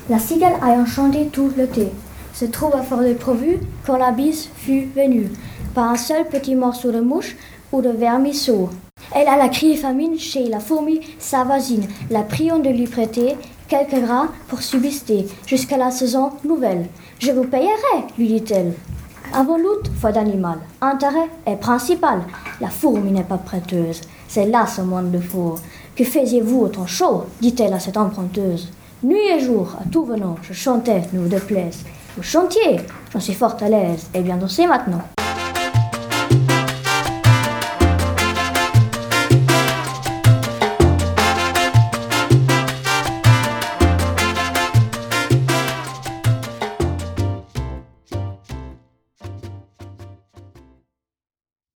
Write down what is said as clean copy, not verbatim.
La cigale ayant chanté tout l'été se trouva fort dépourvue quand la bise fut venue. Pas un seul petit morceau de mouche ou de vermisseau. Elle alla crier famine chez la fourmi, sa voisine, la priant de lui prêter quelques grains pour subsister jusqu'à la saison nouvelle. « Je vous payerai, lui dit-elle. Avant l'août, foi d'animal, intérêt est principal. La fourmi n'est pas prêteuse, c'est là ce monde de four. Que faisiez-vous au temps chaud, dit-elle à cette emprunteuse. Nuit et jour, à tout venant, je chantais, ne vous déplaise. Vous chantiez, j'en suis fort à l'aise, et bien dansez maintenant.